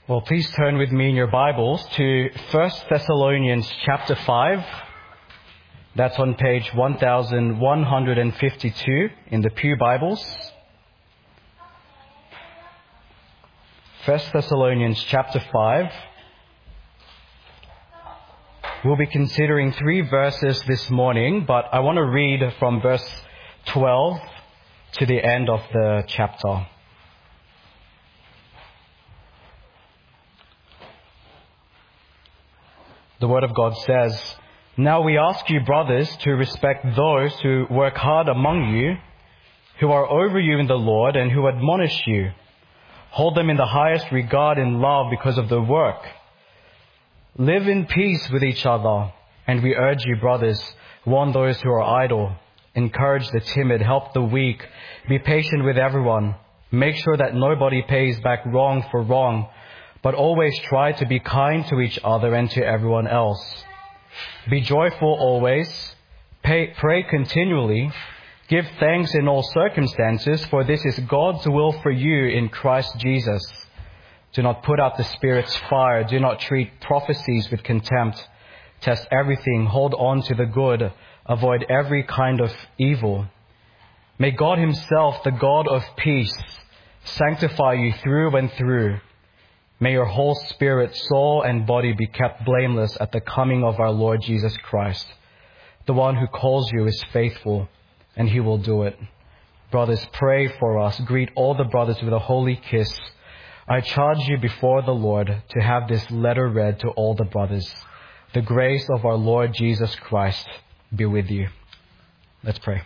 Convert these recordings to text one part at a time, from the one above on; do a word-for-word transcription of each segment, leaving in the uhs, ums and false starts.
Well, please turn with me in your Bibles to First Thessalonians chapter five. That's on page one thousand one hundred fifty-two in the Pew Bibles. First Thessalonians chapter five. We'll be considering three verses this morning, but I want to read from verse twelve to the end of the chapter. The Word of God says, "Now we ask you, brothers, to respect those who work hard among you, who are over you in the Lord and who admonish you. Hold them in the highest regard and love because of their work. Live in peace with each other, and we urge you, brothers, warn those who are idle, encourage the timid, help the weak, be patient with everyone. Make sure that nobody pays back wrong for wrong, but always try to be kind to each other and to everyone else. Be joyful always, pay, pray continually, give thanks in all circumstances, for this is God's will for you in Christ Jesus. Do not put out the Spirit's fire, do not treat prophecies with contempt. Test everything, hold on to the good, avoid every kind of evil. May God Himself, the God of peace, sanctify you through and through. May your whole spirit, soul, and body be kept blameless at the coming of our Lord Jesus Christ. The one who calls you is faithful, and He will do it. Brothers, pray for us. Greet all the brothers with a holy kiss. I charge you before the Lord to have this letter read to all the brothers. The grace of our Lord Jesus Christ be with you." Let's pray.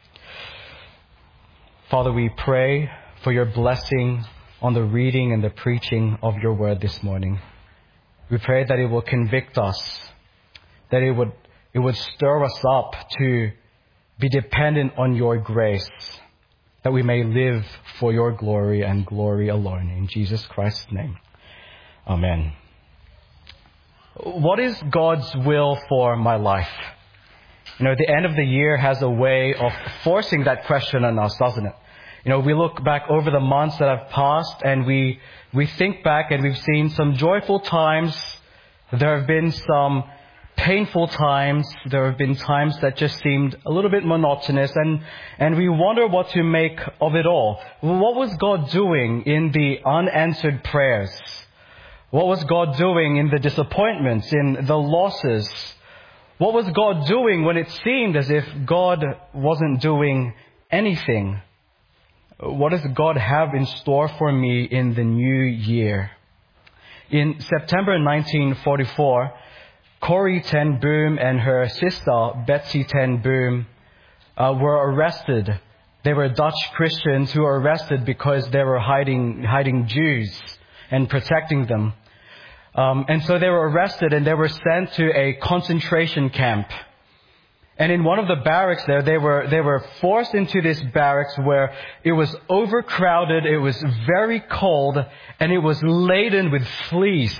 Father, we pray for your blessing on the reading and the preaching of your word this morning. We pray that it will convict us, that it would it would stir us up to be dependent on your grace, that we may live for your glory and glory alone. In Jesus Christ's name, amen. What is God's will for my life? You know, the end of the year has a way of forcing that question on us, doesn't it? You know, we look back over the months that have passed and we we think back and we've seen some joyful times. There have been some painful times. There have been times that just seemed a little bit monotonous, and, and we wonder what to make of it all. What was God doing in the unanswered prayers? What was God doing in the disappointments, in the losses? What was God doing when it seemed as if God wasn't doing anything? What does God have in store for me in the new year? In September nineteen forty-four, Corrie ten Boom and her sister Betsy ten Boom uh, were arrested. They were Dutch Christians who were arrested because they were hiding hiding Jews and protecting them. Um, and so they were arrested and they were sent to a concentration camp. And in one of the barracks there, they were they were forced into this barracks where it was overcrowded, it was very cold, and it was laden with fleas.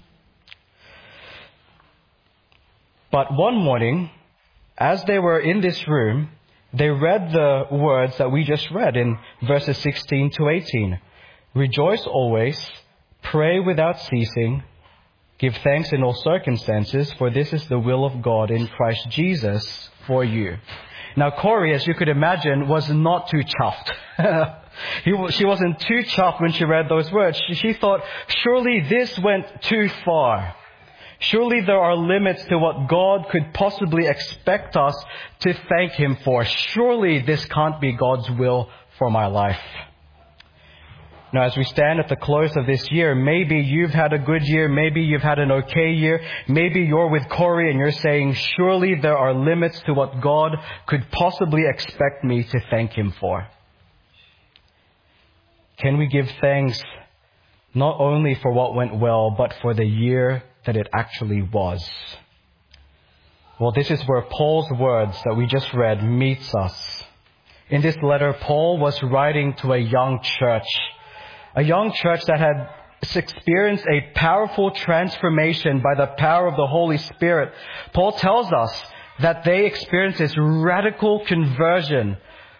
But one morning, as they were in this room, they read the words that we just read in verses sixteen to eighteen. "Rejoice always, pray without ceasing, give thanks in all circumstances, for this is the will of God in Christ Jesus for you." Now, Corrie, as you could imagine, was not too chuffed. he, she wasn't too chuffed when she read those words. She, she thought, surely this went too far. Surely there are limits to what God could possibly expect us to thank Him for. Surely this can't be God's will for my life. Now, as we stand at the close of this year, maybe you've had a good year, maybe you've had an okay year, maybe you're with Corrie and you're saying, surely there are limits to what God could possibly expect me to thank Him for. Can we give thanks not only for what went well, but for the year that it actually was? Well, this is where Paul's words that we just read meets us. In this letter, Paul was writing to a young church. A young church that had experienced a powerful transformation by the power of the Holy Spirit. Paul tells us that they experienced this radical conversion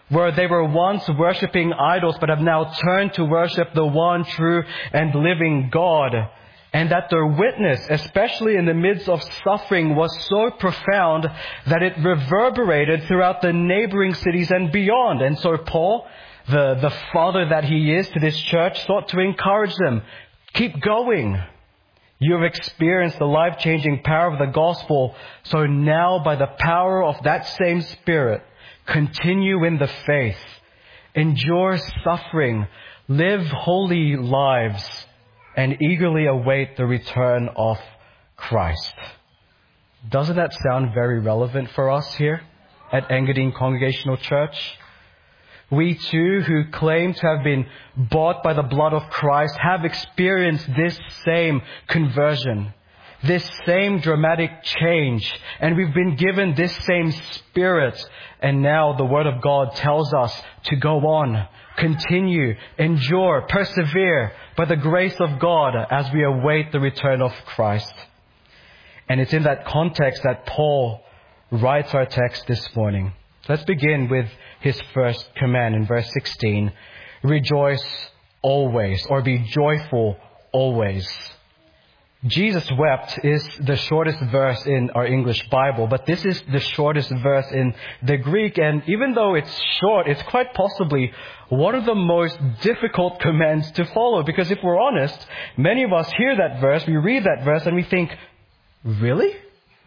where they were once worshipping idols but have now turned to worship the one true and living God. And that their witness, especially in the midst of suffering, was so profound that it reverberated throughout the neighboring cities and beyond. And so Paul, the, the father that he is to this church, sought to encourage them. Keep going. You have experienced the life-changing power of the gospel. So now, by the power of that same Spirit, continue in the faith. Endure suffering. Live holy lives. And eagerly await the return of Christ. Doesn't that sound very relevant for us here at Engadine Congregational Church? We too, who claim to have been bought by the blood of Christ, have experienced this same conversion, this same dramatic change, and we've been given this same Spirit. And now the Word of God tells us to go on, continue, endure, persevere by the grace of God as we await the return of Christ. And it's in that context that Paul writes our text this morning. Let's begin with his first command in verse sixteen. Rejoice always, or be joyful always. Jesus wept is the shortest verse in our English Bible, but this is the shortest verse in the Greek. And even though it's short, it's quite possibly one of the most difficult commands to follow. Because if we're honest, many of us hear that verse, we read that verse, and we think, really?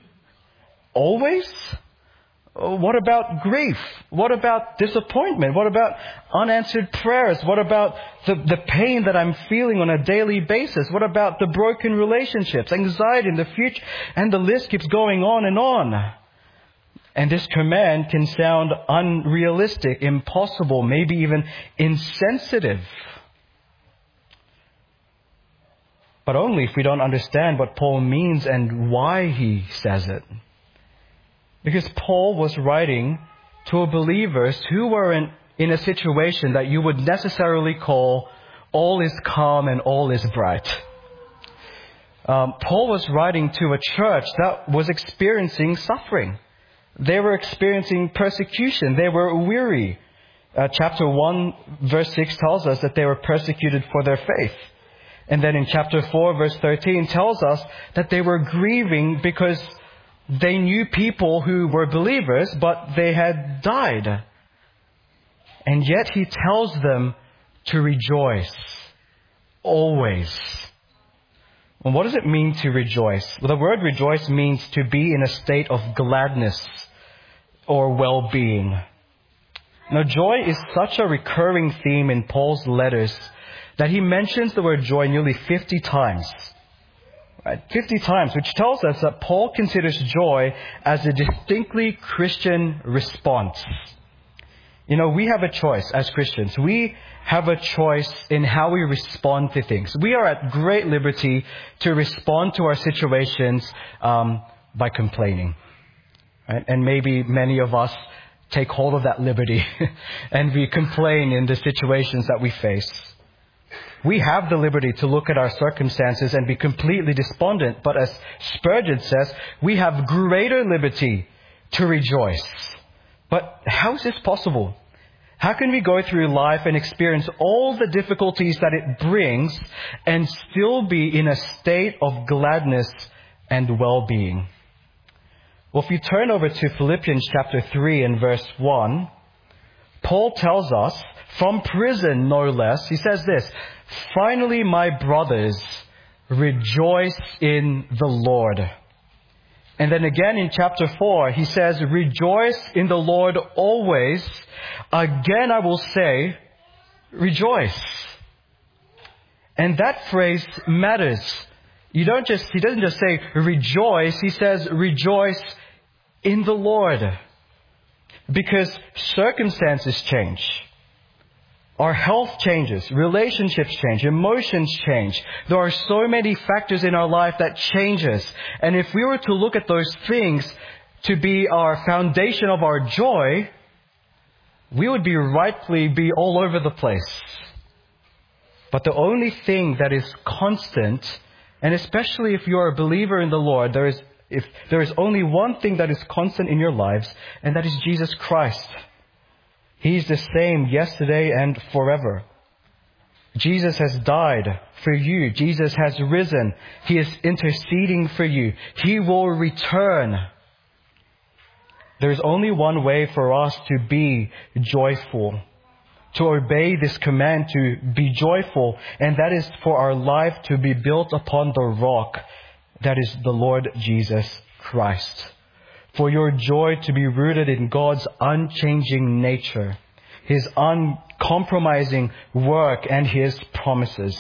Always? What about grief? What about disappointment? What about unanswered prayers? What about the, the pain that I'm feeling on a daily basis? What about the broken relationships, anxiety in the future? And the list keeps going on and on. And this command can sound unrealistic, impossible, maybe even insensitive. But only if we don't understand what Paul means and why he says it. Because Paul was writing to believers who were in, in a situation that you would necessarily call all is calm and all is bright. Um, Paul was writing to a church that was experiencing suffering. They were experiencing persecution. They were weary. Uh, chapter one, verse six tells us that they were persecuted for their faith. And then in chapter four, verse thirteen tells us that they were grieving because they knew people who were believers, but they had died. And yet he tells them to rejoice. Always. And what does it mean to rejoice? Well, the word rejoice means to be in a state of gladness or well-being. Now, joy is such a recurring theme in Paul's letters that he mentions the word joy nearly fifty times. Right? fifty times, which tells us that Paul considers joy as a distinctly Christian response. You know, we have a choice as Christians. We have a choice in how we respond to things. We are at great liberty to respond to our situations um, by complaining. Right? And maybe many of us take hold of that liberty and we complain in the situations that we face. We have the liberty to look at our circumstances and be completely despondent. But as Spurgeon says, we have greater liberty to rejoice. But how is this possible? How can we go through life and experience all the difficulties that it brings and still be in a state of gladness and well-being? Well, if you turn over to Philippians chapter three and verse one, Paul tells us, from prison no less, he says this, "Finally, my brothers, rejoice in the Lord." And then again in chapter four, he says, "Rejoice in the Lord always. Again, I will say, rejoice." And that phrase matters. You don't just, he doesn't just say rejoice, he says rejoice in the Lord. Because circumstances change. Our health changes, relationships change, emotions change. There are so many factors in our life that changes. And if we were to look at those things to be our foundation of our joy, we would be rightly be all over the place. But the only thing that is constant, and especially if you are a believer in the Lord, there is if there is only one thing that is constant in your lives, and that is Jesus Christ. He's the same yesterday and forever. Jesus has died for you. Jesus has risen. He is interceding for you. He will return. There's only one way for us to be joyful, to obey this command to be joyful, and that is for our life to be built upon the rock, that is the Lord Jesus Christ. For your joy to be rooted in God's unchanging nature, His uncompromising work, and His promises.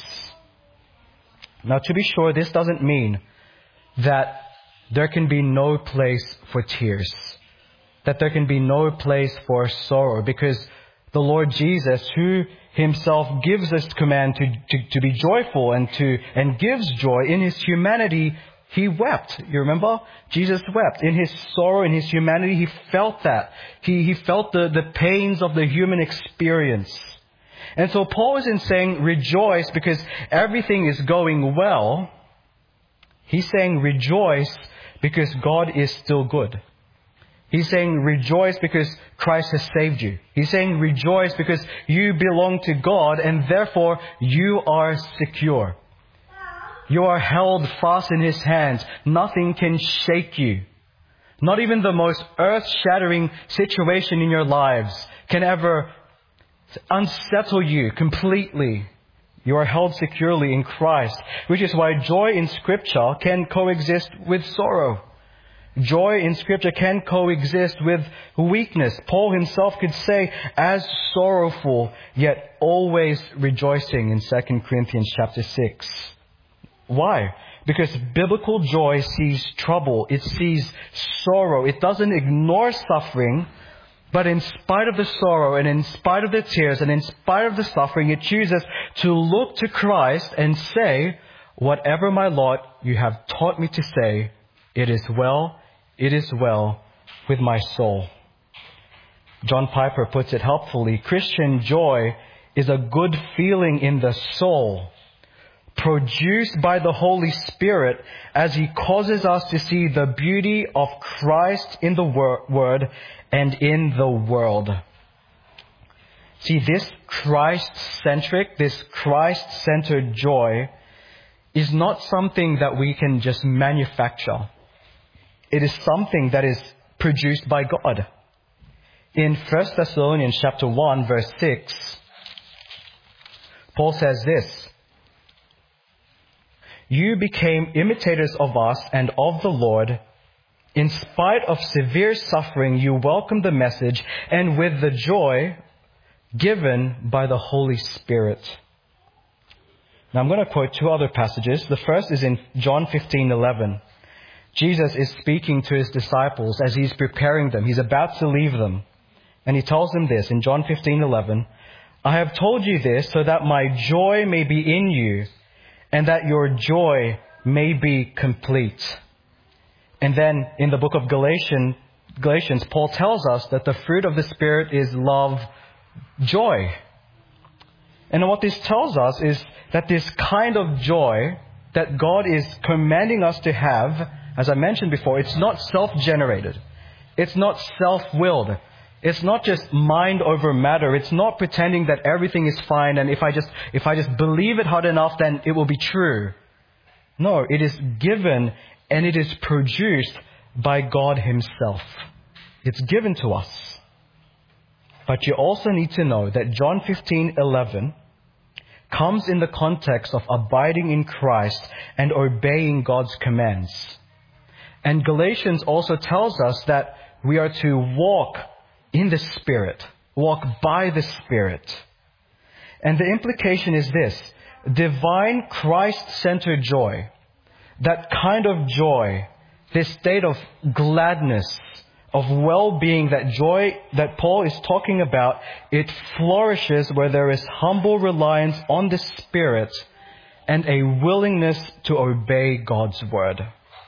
Now, to be sure, this doesn't mean that there can be no place for tears, that there can be no place for sorrow, because the Lord Jesus, who Himself gives us command to, to, to be joyful and to and gives joy in His humanity, He wept. You remember? Jesus wept. In His sorrow, in His humanity, He felt that. He, he felt the, the pains of the human experience. And so Paul isn't saying rejoice because everything is going well. He's saying rejoice because God is still good. He's saying rejoice because Christ has saved you. He's saying rejoice because you belong to God and therefore you are secure. You are held fast in His hands. Nothing can shake you. Not even the most earth-shattering situation in your lives can ever unsettle you completely. You are held securely in Christ, which is why joy in Scripture can coexist with sorrow. Joy in Scripture can coexist with weakness. Paul himself could say, as sorrowful, yet always rejoicing in Second Corinthians chapter six. Why? Because biblical joy sees trouble. It sees sorrow. It doesn't ignore suffering, but in spite of the sorrow and in spite of the tears and in spite of the suffering, it chooses to look to Christ and say, whatever my lot you have taught me to say, it is well, it is well with my soul. John Piper puts it helpfully. Christian joy is a good feeling in the soul, produced by the Holy Spirit as He causes us to see the beauty of Christ in the wor- Word and in the world. See, this Christ-centric, this Christ-centered joy is not something that we can just manufacture. It is something that is produced by God. In First Thessalonians chapter one, verse six, Paul says this, you became imitators of us and of the Lord. In spite of severe suffering, you welcomed the message and with the joy given by the Holy Spirit. Now I'm going to quote two other passages. The first is in John fifteen eleven. Jesus is speaking to His disciples as He's preparing them. He's about to leave them. And He tells them this in John fifteen eleven. I have told you this so that my joy may be in you and that your joy may be complete. And then in the book of Galatians, Galatians, Paul tells us that the fruit of the Spirit is love, joy. And what this tells us is that this kind of joy that God is commanding us to have, as I mentioned before, it's not self-generated. It's not self-willed. It's not just mind over matter. It's not pretending that everything is fine and if I just if I just believe it hard enough, then it will be true. No, it is given and it is produced by God Himself. It's given to us. But you also need to know that John fifteen eleven comes in the context of abiding in Christ and obeying God's commands. And Galatians also tells us that we are to walk in the Spirit, walk by the Spirit. And the implication is this, divine Christ-centered joy, that kind of joy, this state of gladness, of well-being, that joy that Paul is talking about, it flourishes where there is humble reliance on the Spirit and a willingness to obey God's word.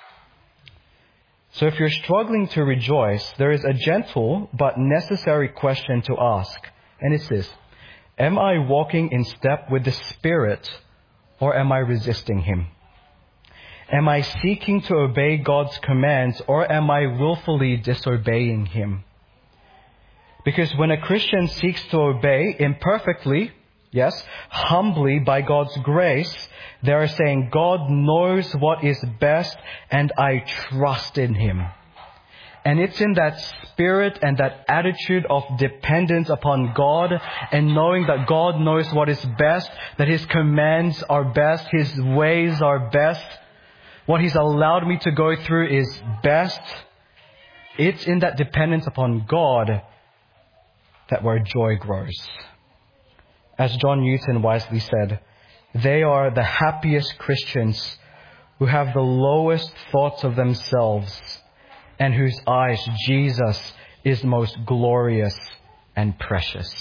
So if you're struggling to rejoice, there is a gentle but necessary question to ask. And it's this, am I walking in step with the Spirit or am I resisting Him? Am I seeking to obey God's commands or am I willfully disobeying Him? Because when a Christian seeks to obey imperfectly, yes, humbly by God's grace, they are saying, God knows what is best and I trust in Him. And it's in that spirit and that attitude of dependence upon God and knowing that God knows what is best, that His commands are best, His ways are best, what He's allowed me to go through is best. It's in that dependence upon God that where joy grows. As John Newton wisely said, they are the happiest Christians who have the lowest thoughts of themselves and whose eyes Jesus is most glorious and precious.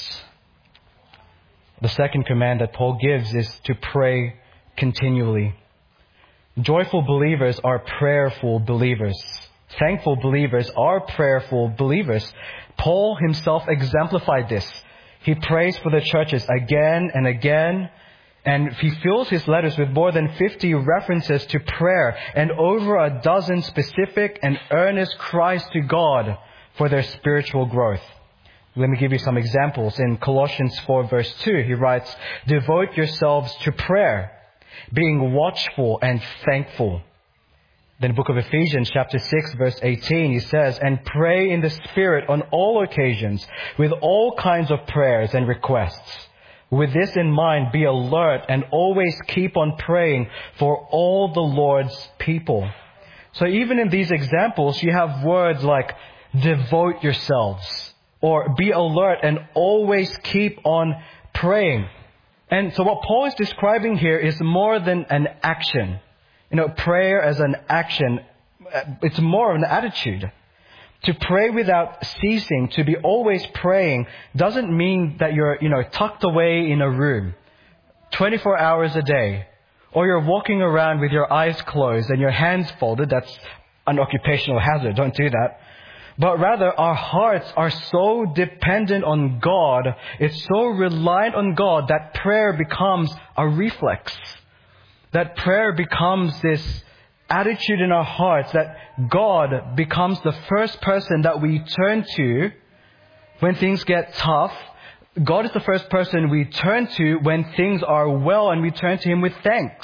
The second command that Paul gives is to pray continually. Joyful believers are prayerful believers. Thankful believers are prayerful believers. Paul himself exemplified this. He prays for the churches again and again. And he fills his letters with more than fifty references to prayer and over a dozen specific and earnest cries to God for their spiritual growth. Let me give you some examples. In Colossians four verse two, he writes, devote yourselves to prayer, being watchful and thankful. Then the book of Ephesians chapter six verse eighteen, he says, and pray in the Spirit on all occasions with all kinds of prayers and requests. With this in mind, be alert and always keep on praying for all the Lord's people. So even in these examples, you have words like devote yourselves or be alert and always keep on praying. And so what Paul is describing here is more than an action. You know, prayer as an action, it's more of an attitude. To pray without ceasing, to be always praying, doesn't mean that you're, you know, tucked away in a room twenty-four hours a day, or you're walking around with your eyes closed and your hands folded. That's an occupational hazard. Don't do that. But rather, our hearts are so dependent on God, it's so reliant on God that prayer becomes a reflex. That prayer becomes this attitude in our hearts, that God becomes the first person that we turn to when things get tough. God is the first person we turn to when things are well, and we turn to Him with thanks.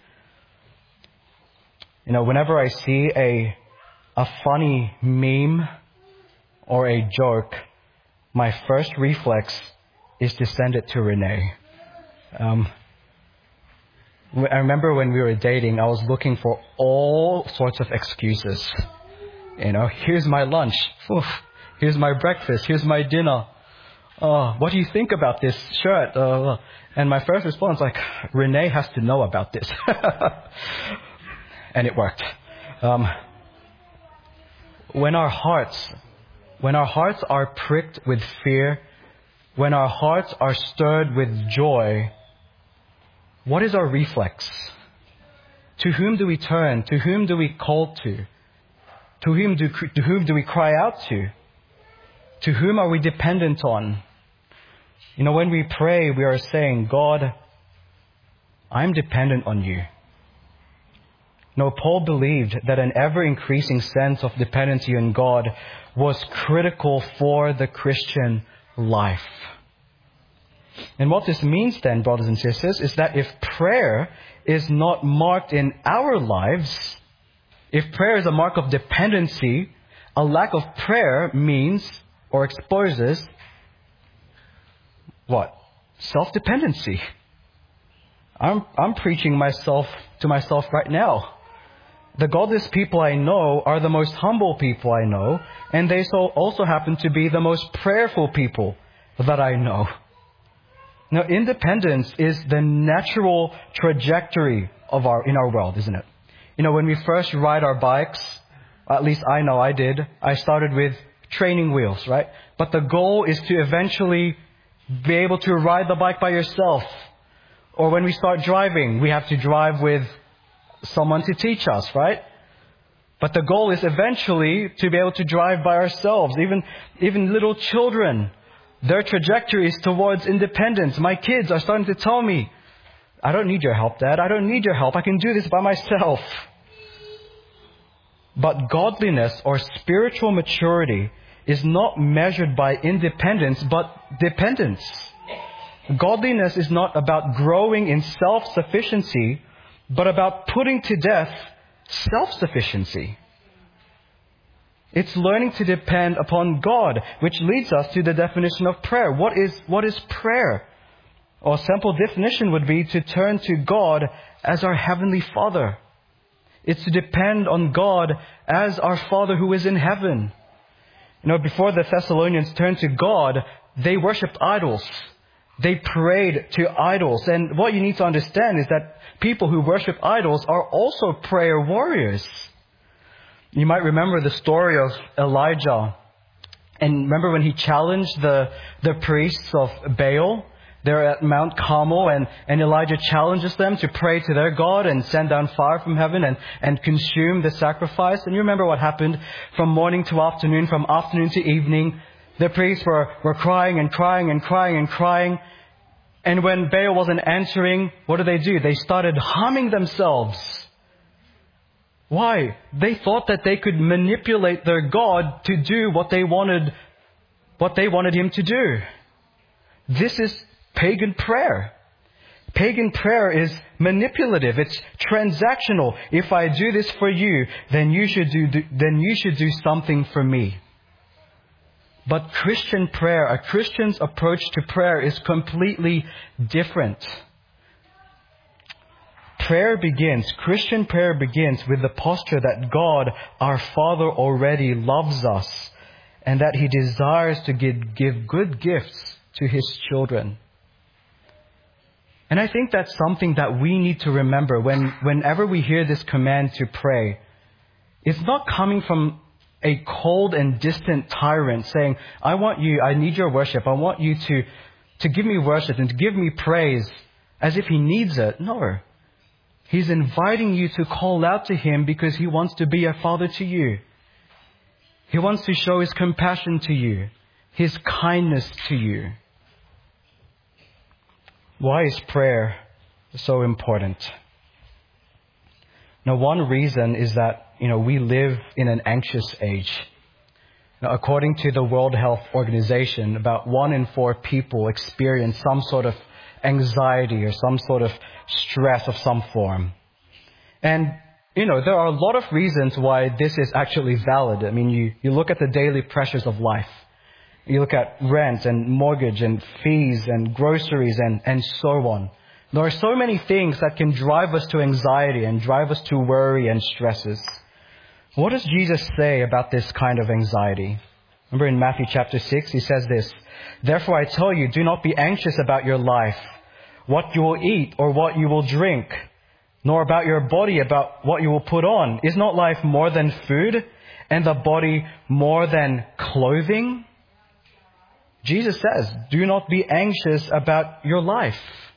You know, whenever I see a a funny meme or a joke, my first reflex is to send it to Renee. Um, I remember when we were dating, I was looking for all sorts of excuses. You know, here's my lunch. Oof. Here's my breakfast. Here's my dinner. Oh, what do you think about this shirt? Uh, and my first response, like, Renee has to know about this. And it worked. Um, when our hearts, when our hearts are pricked with fear, when our hearts are stirred with joy, what is our reflex? To whom do we turn? To whom do we call to? To whom do, to whom do we cry out to? To whom are we dependent on? You know, when we pray, we are saying, God, I'm dependent on you. No, Paul believed that an ever-increasing sense of dependency on God was critical for the Christian life. And what this means then, brothers and sisters, is that if prayer is not marked in our lives, if prayer is a mark of dependency, a lack of prayer means or exposes what? Self-dependency. I'm, I'm preaching myself to myself right now. The godless people I know are the most humble people I know, and they so also happen to be the most prayerful people that I know. Now, independence is the natural trajectory of our in our world, isn't it? You know, when we first ride our bikes, at least I know I did, I started with training wheels, right? But the goal is to eventually be able to ride the bike by yourself. Or when we start driving, we have to drive with someone to teach us, right? But the goal is eventually to be able to drive by ourselves. Even, even little children, their trajectory is towards independence. My kids are starting to tell me, I don't need your help, Dad. I don't need your help. I can do this by myself. But godliness or spiritual maturity is not measured by independence, but dependence. Godliness is not about growing in self-sufficiency, but about putting to death self-sufficiency. It's learning to depend upon God, which leads us to the definition of prayer. What is, what is prayer? Or a simple definition would be to turn to God as our Heavenly Father. It's to depend on God as our Father who is in heaven. You know, before the Thessalonians turned to God, they worshipped idols. They prayed to idols. And what you need to understand is that people who worship idols are also prayer warriors. You might remember the story of Elijah. And remember when he challenged the, the priests of Baal? They're at Mount Carmel, and, and Elijah challenges them to pray to their God and send down fire from heaven and, and consume the sacrifice. And you remember what happened from morning to afternoon, from afternoon to evening. The priests were, were crying and crying and crying and crying. And when Baal wasn't answering, what did they do? They started harming themselves. Why? They thought that they could manipulate their God to do what they wanted, what they wanted him to do. This is pagan prayer. Pagan prayer is manipulative. It's transactional. If I do this for you, then you should do, then you should do something for me. But Christian prayer, a Christian's approach to prayer is completely different. Prayer begins, Christian prayer begins with the posture that God, our Father, already loves us and that He desires to give, give good gifts to His children. And I think that's something that we need to remember when, whenever we hear this command to pray. It's not coming from a cold and distant tyrant saying, I want you, I need your worship. I want you to, to give me worship and to give me praise as if He needs it. No. He's inviting you to call out to Him because He wants to be a father to you. He wants to show His compassion to you, His kindness to you. Why is prayer so important? Now, one reason is that, you know, we live in an anxious age. Now, according to the World Health Organization, about one in four people experience some sort of anxiety or some sort of stress of some form. And, you know, there are a lot of reasons why this is actually valid. I mean, you, you look at the daily pressures of life. You look at rent and mortgage and fees and groceries and, and so on. There are so many things that can drive us to anxiety and drive us to worry and stresses. What does Jesus say about this kind of anxiety? Remember in Matthew chapter six, He says this, Therefore I tell you, do not be anxious about your life, what you will eat or what you will drink, nor about your body, about what you will put on. Is not life more than food, and the body more than clothing? Jesus says, do not be anxious about your life.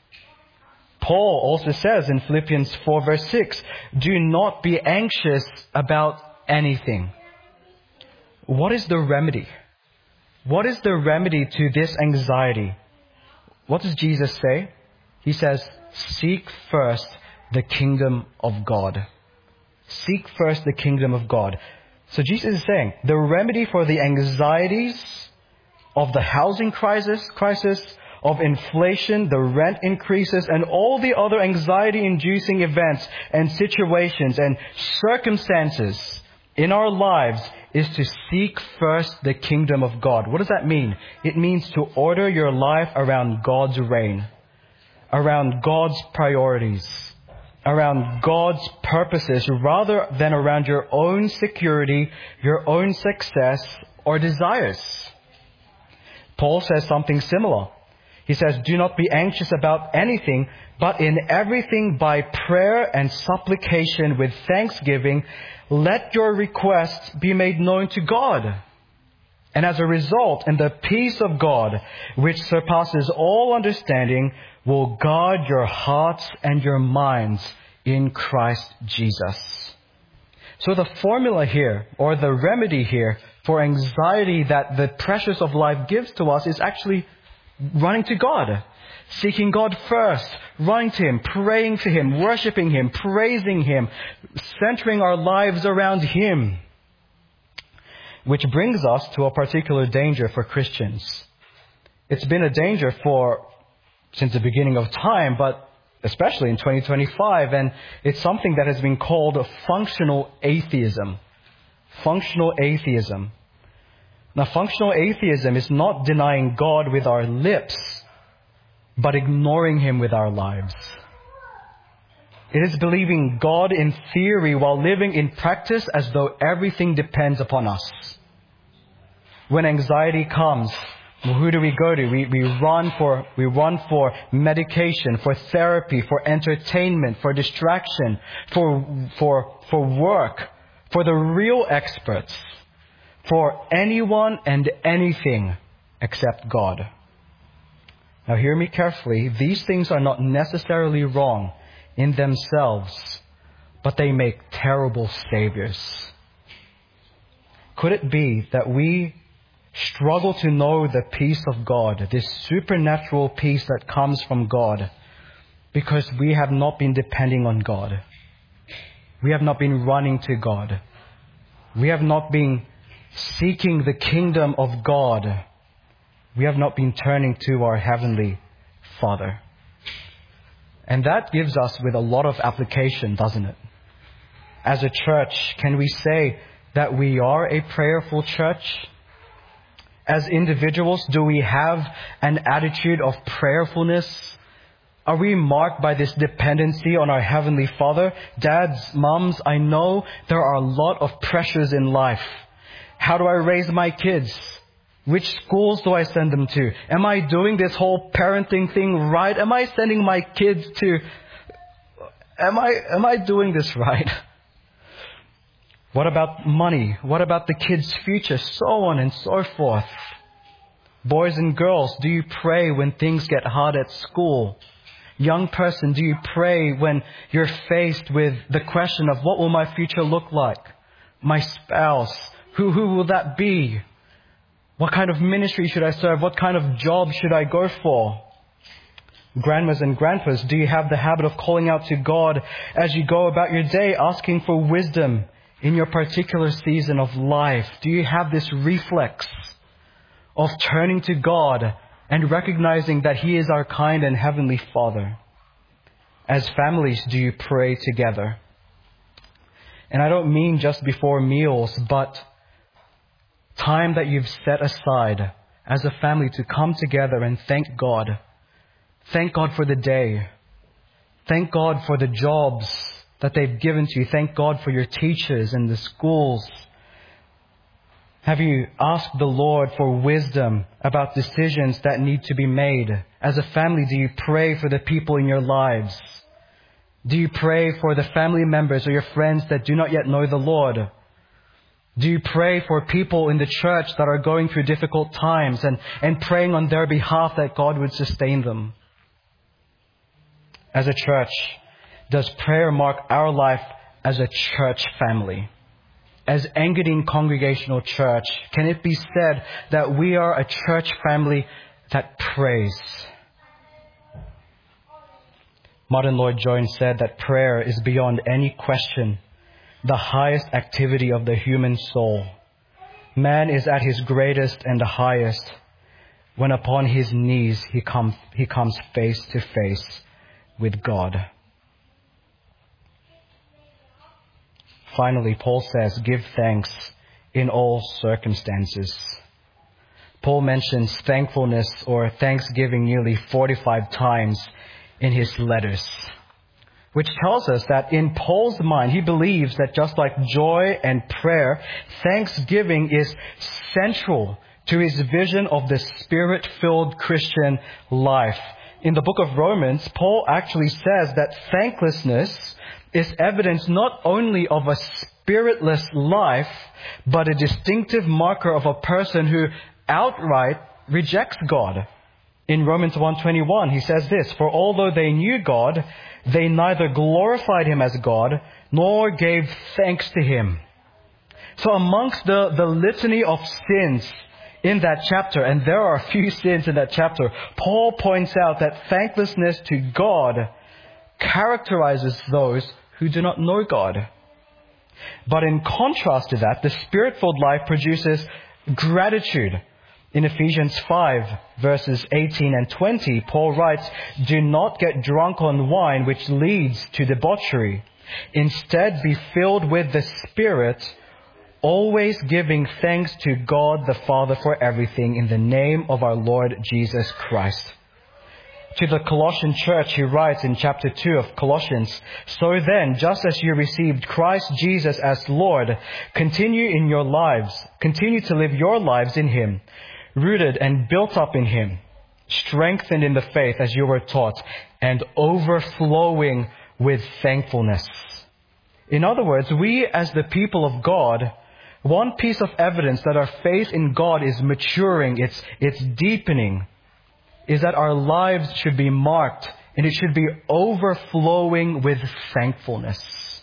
Paul also says in Philippians four verse six, do not be anxious about anything. What is the remedy? What is the remedy to this anxiety? What does Jesus say? He says, seek first the kingdom of God. Seek first the kingdom of God. So Jesus is saying, the remedy for the anxieties of the housing crisis, crisis, of inflation, the rent increases, and all the other anxiety-inducing events and situations and circumstances in our lives is to seek first the kingdom of God. What does that mean? It means to order your life around God's reign, around God's priorities, around God's purposes, rather than around your own security, your own success, or desires. Paul says something similar. He says, do not be anxious about anything, but in everything by prayer and supplication with thanksgiving, let your requests be made known to God. And as a result, and the peace of God, which surpasses all understanding, will guard your hearts and your minds in Christ Jesus. So the formula here, or the remedy here, for anxiety that the pressures of life gives to us is actually running to God, seeking God first, running to Him, praying to Him, worshiping Him, praising Him, centering our lives around Him. Which brings us to a particular danger for Christians. It's been a danger for since the beginning of time, but especially in twenty twenty-five, and it's something that has been called functional atheism. Functional atheism. Now, functional atheism is not denying God with our lips, but ignoring Him with our lives. It is believing God in theory while living in practice as though everything depends upon us. When anxiety comes, who do we go to? We, we run for, we run for medication, for therapy, for entertainment, for distraction, for, for, for work, for the real experts, for anyone and anything except God. Now hear me carefully. These things are not necessarily wrong in themselves, but they make terrible saviors. Could it be that we struggle to know the peace of God, this supernatural peace that comes from God, because we have not been depending on God? We have not been running to God. We have not been seeking the kingdom of God. We have not been turning to our Heavenly Father. And that gives us with a lot of application, doesn't it? As a church, can we say that we are a prayerful church? As individuals, do we have an attitude of prayerfulness? Are we marked by this dependency on our Heavenly Father? Dads, moms, I know there are a lot of pressures in life. How do I raise my kids? Which schools do I send them to? Am I doing this whole parenting thing right? Am I sending my kids to... Am I, am I doing this right? What about money? What about the kids' future? So on and so forth. Boys and girls, do you pray when things get hard at school? Young person, do you pray when you're faced with the question of what will my future look like? My spouse, who, who will that be? What kind of ministry should I serve? What kind of job should I go for? Grandmas and grandpas, do you have the habit of calling out to God as you go about your day, asking for wisdom in your particular season of life? Do you have this reflex of turning to God and recognizing that He is our kind and heavenly Father? As families, do you pray together? And I don't mean just before meals, but time that you've set aside as a family to come together and thank God. Thank God for the day. Thank God for the jobs that they've given to you. Thank God for your teachers and the schools. Have you asked the Lord for wisdom about decisions that need to be made? As a family, do you pray for the people in your lives? Do you pray for the family members or your friends that do not yet know the Lord? Do you pray for people in the church that are going through difficult times and, and praying on their behalf that God would sustain them? As a church, does prayer mark our life as a church family? As Engadine Congregational Church, can it be said that we are a church family that prays? Martin Lloyd-Jones said that prayer is beyond any question the highest activity of the human soul. Man is at his greatest and the highest when upon his knees he comes he comes face to face with God. Finally, Paul says, give thanks in all circumstances. Paul mentions thankfulness or thanksgiving nearly forty-five times in his letters, which tells us that in Paul's mind, he believes that just like joy and prayer, thanksgiving is central to his vision of the Spirit-filled Christian life. In the book of Romans, Paul actually says that thanklessness is evidence not only of a spiritless life, but a distinctive marker of a person who outright rejects God. In Romans one twenty-one, he says this, for although they knew God, they neither glorified Him as God, nor gave thanks to Him. So amongst the, the litany of sins in that chapter, and there are a few sins in that chapter, Paul points out that thanklessness to God characterizes those who do not know God. But in contrast to that, the Spirit-filled life produces gratitude. In Ephesians five, verses eighteen and twenty, Paul writes, "Do not get drunk on wine, which leads to debauchery. Instead, be filled with the Spirit, always giving thanks to God the Father for everything in the name of our Lord Jesus Christ." To the Colossian church, he writes in chapter two of Colossians, "So then, just as you received Christ Jesus as Lord, continue in your lives, continue to live your lives in Him, rooted and built up in Him, strengthened in the faith as you were taught, and overflowing with thankfulness." In other words, we as the people of God, one piece of evidence that our faith in God is maturing, it's, it's deepening, is that our lives should be marked and it should be overflowing with thankfulness.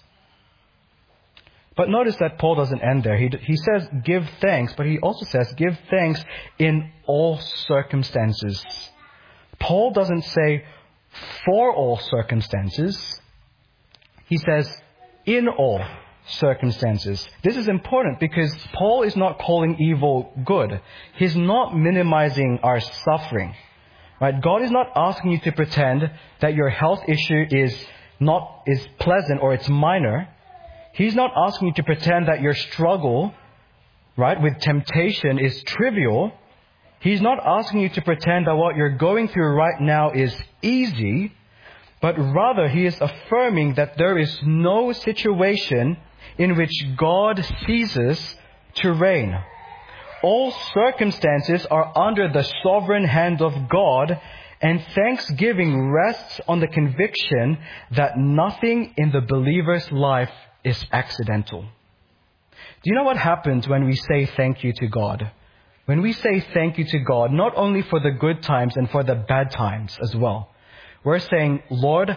But notice that Paul doesn't end there. He, he says give thanks, but he also says give thanks in all circumstances. Paul doesn't say for all circumstances. He says in all circumstances. This is important because Paul is not calling evil good. He's not minimizing our suffering. Right? God is not asking you to pretend that your health issue is not is pleasant or it's minor. He's not asking you to pretend that your struggle, right, with temptation is trivial. He's not asking you to pretend that what you're going through right now is easy, but rather he is affirming that there is no situation in which God ceases to reign. All circumstances are under the sovereign hand of God, and thanksgiving rests on the conviction that nothing in the believer's life is accidental. Do you know what happens when we say thank you to God? When we say thank you to God, not only for the good times and for the bad times as well, we're saying, Lord,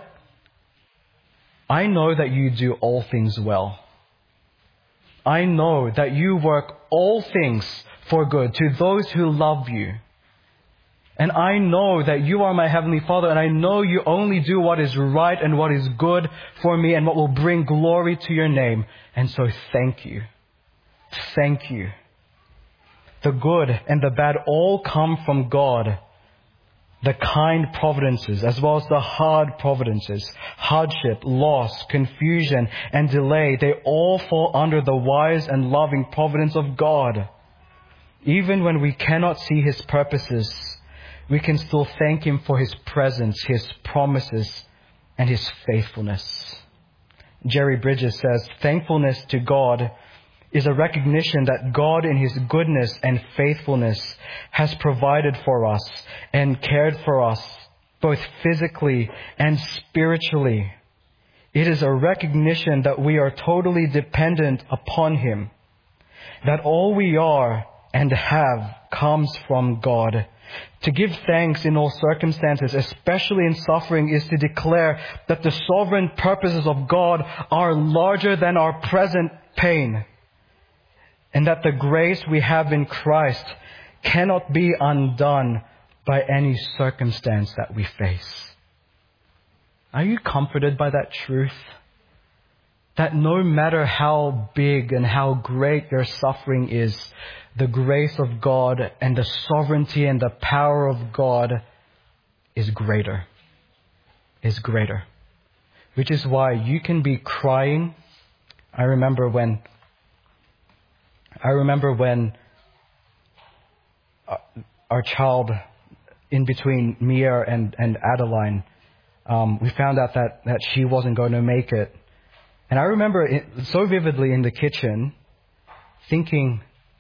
I know that you do all things well. I know that you work all things for good to those who love you. And I know that you are my Heavenly Father, and I know you only do what is right and what is good for me and what will bring glory to your name. And so thank you. Thank you. The good and the bad all come from God. The kind providences as well as the hard providences, hardship, loss, confusion, and delay, they all fall under the wise and loving providence of God. Even when we cannot see His purposes, we can still thank Him for His presence, His promises, and His faithfulness. Jerry Bridges says, thankfulness to God is a recognition that God in His goodness and faithfulness has provided for us and cared for us, both physically and spiritually. It is a recognition that we are totally dependent upon Him, that all we are and have comes from God. To give thanks in all circumstances, especially in suffering, is to declare that the sovereign purposes of God are larger than our present pain, and that the grace we have in Christ cannot be undone by any circumstance that we face. Are you comforted by that truth? That no matter how big and how great your suffering is, the grace of God and the sovereignty and the power of God is greater. Is greater. Which is why you can be crying. I remember when I remember when our child, in between Mia and, and Adeline, um, we found out that, that she wasn't going to make it. And I remember it so vividly in the kitchen thinking,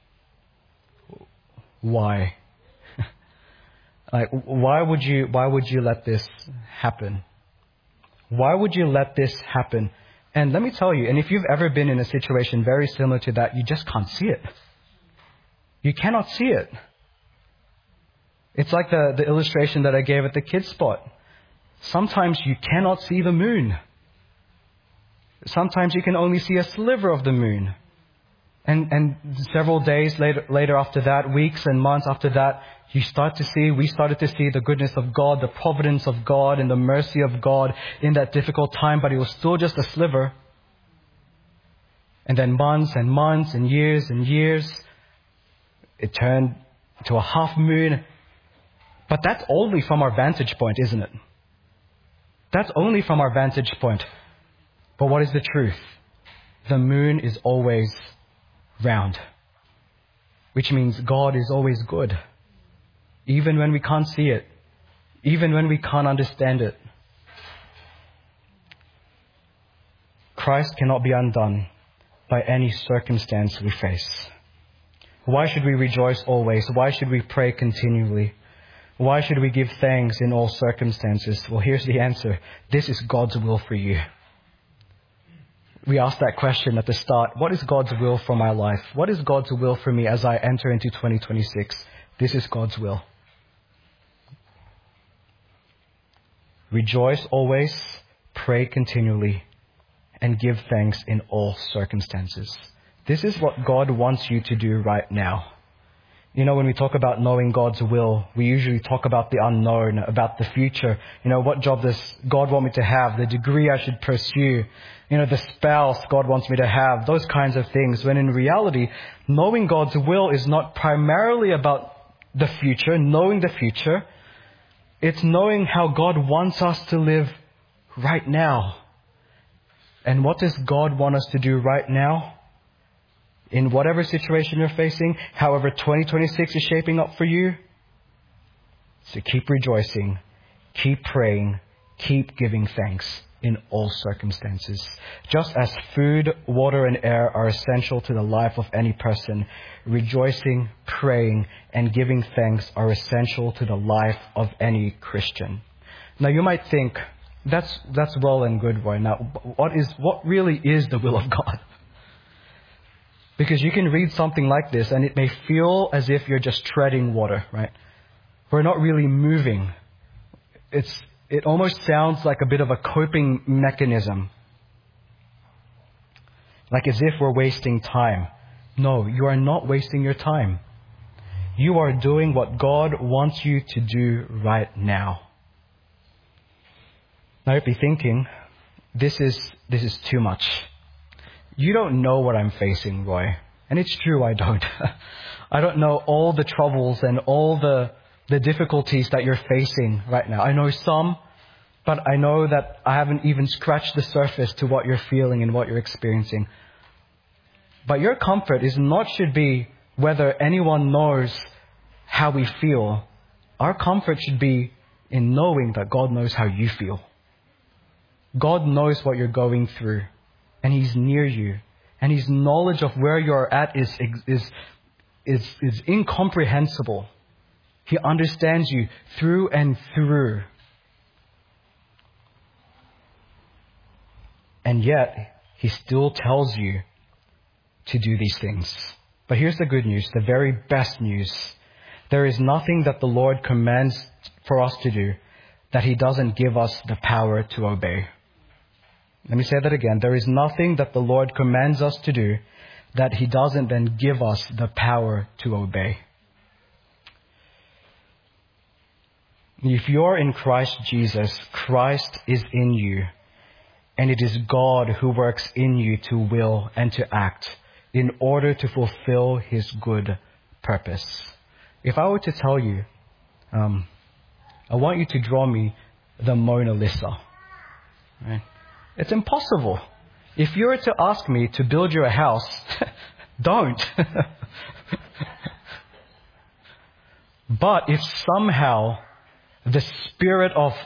why? Like, why would you, why would you let this happen? Why would you let this happen? And let me tell you, and if you've ever been in a situation very similar to that, you just can't see it. You cannot see it. It's like the, the illustration that I gave at the kids' spot. Sometimes you cannot see the moon. Sometimes you can only see a sliver of the moon. And and several days later, later after that, weeks and months after that, you start to see, we started to see the goodness of God, the providence of God, and the mercy of God in that difficult time, but it was still just a sliver. And then months and months and years and years, it turned to a half moon. But that's only from our vantage point, isn't it? That's only from our vantage point. But what is the truth? The moon is always round, which means God is always good, even when we can't see it, even when we can't understand it. Christ cannot be undone by any circumstance we face. Why should we rejoice always? Why should we pray continually? Why should we give thanks in all circumstances? Well, here's the answer. This is God's will for you. We asked that question at the start. What is God's will for my life? What is God's will for me as I enter into twenty twenty-six? This is God's will. Rejoice always, pray continually, and give thanks in all circumstances. This is what God wants you to do right now. You know, when we talk about knowing God's will, we usually talk about the unknown, about the future. You know, what job does God want me to have? The degree I should pursue? You know, the spouse God wants me to have? Those kinds of things. When in reality, knowing God's will is not primarily about the future, knowing the future. It's knowing how God wants us to live right now. And what does God want us to do right now? In whatever situation you're facing, however twenty twenty-six is shaping up for you, so keep rejoicing, keep praying, keep giving thanks in all circumstances. Just as food, water, and air are essential to the life of any person, rejoicing, praying, and giving thanks are essential to the life of any Christian. Now you might think, that's that's well and good, Roy. Now, what is what really is the will of God? Because you can read something like this and it may feel as if you're just treading water, right? We're not really moving. It's it almost sounds like a bit of a coping mechanism. Like as if we're wasting time. No, you are not wasting your time. You are doing what God wants you to do right now. Now you'll be thinking, this is this is too much. You don't know what I'm facing, Roy. And it's true, I don't. I don't know all the troubles and all the, the difficulties that you're facing right now. I know some, but I know that I haven't even scratched the surface to what you're feeling and what you're experiencing. But your comfort is not should be whether anyone knows how we feel. Our comfort should be in knowing that God knows how you feel. God knows what you're going through. And He's near you. And His knowledge of where you're at is, is, is, is incomprehensible. He understands you through and through. And yet, He still tells you to do these things. But here's the good news, the very best news. There is nothing that the Lord commands for us to do that He doesn't give us the power to obey. Let me say that again. There is nothing that the Lord commands us to do that He doesn't then give us the power to obey. If you're in Christ Jesus, Christ is in you. And it is God who works in you to will and to act in order to fulfill His good purpose. If I were to tell you, um, I want you to draw me the Mona Lisa, right? It's impossible. If you were to ask me to build you a house, don't. But if somehow the spirit of...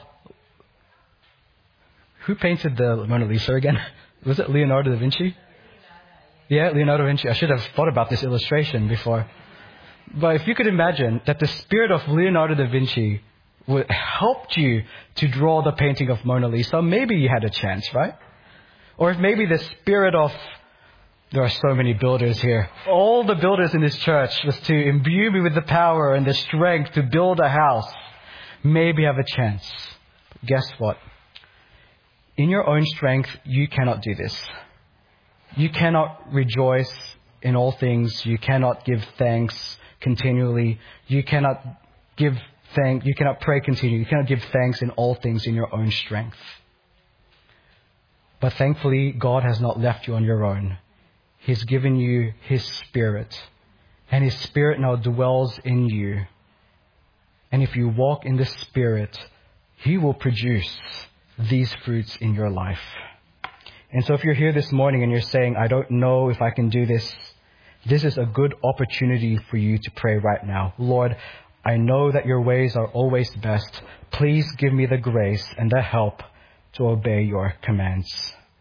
Who painted the Mona Lisa again? Was it Leonardo da Vinci? Yeah, Leonardo da Vinci. I should have thought about this illustration before. But if you could imagine that the spirit of Leonardo da Vinci would helped you to draw the painting of Mona Lisa, maybe you had a chance, right? Or if maybe the spirit of, there are so many builders here, all the builders in this church was to imbue me with the power and the strength to build a house, maybe have a chance. But guess what? In your own strength, you cannot do this. You cannot rejoice in all things. You cannot give thanks continually. You cannot give Thank, you cannot pray continually. You cannot give thanks in all things in your own strength. But thankfully, God has not left you on your own. He's given you His Spirit. And His Spirit now dwells in you. And if you walk in the Spirit, He will produce these fruits in your life. And so if you're here this morning and you're saying, I don't know if I can do this, this is a good opportunity for you to pray right now. Lord, I know that your ways are always best. Please give me the grace and the help to obey your commands.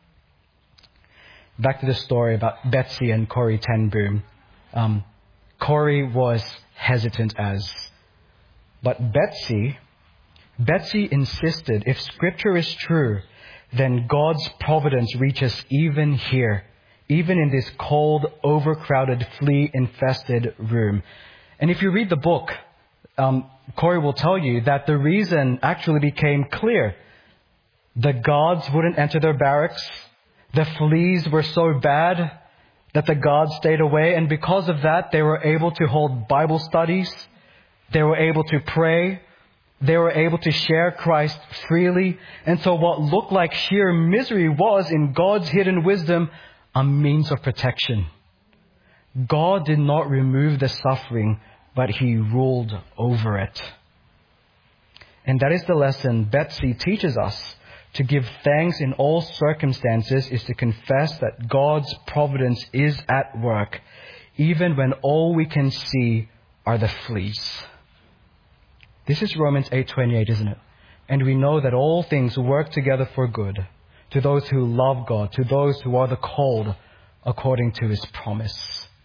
Back to the story about Betsy and Corrie ten Boom. Um, Corrie was hesitant as, but Betsy, Betsy insisted if Scripture is true, then God's providence reaches even here, even in this cold, overcrowded, flea-infested room. And if you read the book, um, Corrie will tell you that the reason actually became clear. The guards wouldn't enter their barracks. The fleas were so bad that the guards stayed away. And because of that, they were able to hold Bible studies. They were able to pray. They were able to share Christ freely. And so what looked like sheer misery was, in God's hidden wisdom, a means of protection. God did not remove the suffering, but He ruled over it. And that is the lesson Betsy teaches us. To give thanks in all circumstances is to confess that God's providence is at work, even when all we can see are the fleas. This is Romans eight twenty-eight, isn't it? And we know that all things work together for good, to those who love God, to those who are the called according to His promise.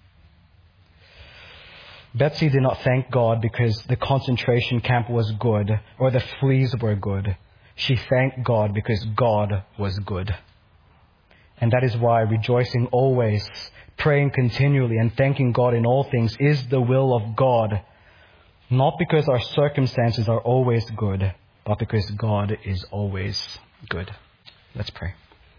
Betsy did not thank God because the concentration camp was good or the fleas were good. She thanked God because God was good. And that is why rejoicing always, praying continually, and thanking God in all things is the will of God. Not because our circumstances are always good, but because God is always good. Let's pray.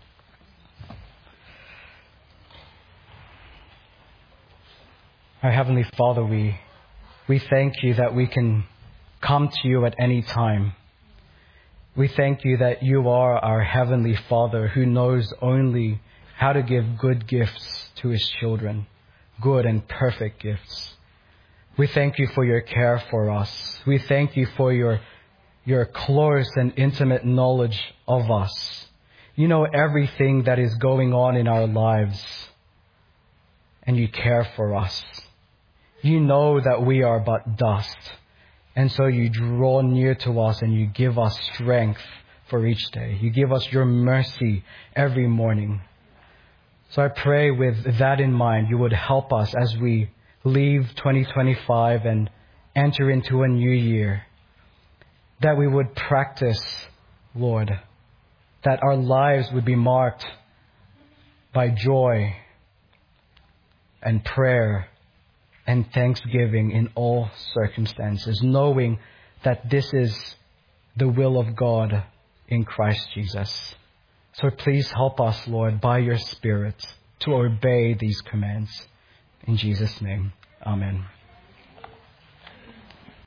Our Heavenly Father, we, we thank You that we can come to You at any time. We thank You that You are our Heavenly Father who knows only how to give good gifts to His children, good and perfect gifts. We thank You for Your care for us. We thank You for Your, your close and intimate knowledge of us. You know everything that is going on in our lives, and You care for us. You know that we are but dust, and so You draw near to us and You give us strength for each day. You give us Your mercy every morning. So I pray with that in mind, You would help us as we leave twenty twenty-five and enter into a new year, that we would practice, Lord, that our lives would be marked by joy and prayer and thanksgiving in all circumstances, knowing that this is the will of God in Christ Jesus. So please help us, Lord, by Your Spirit to obey these commands. In Jesus' name, amen.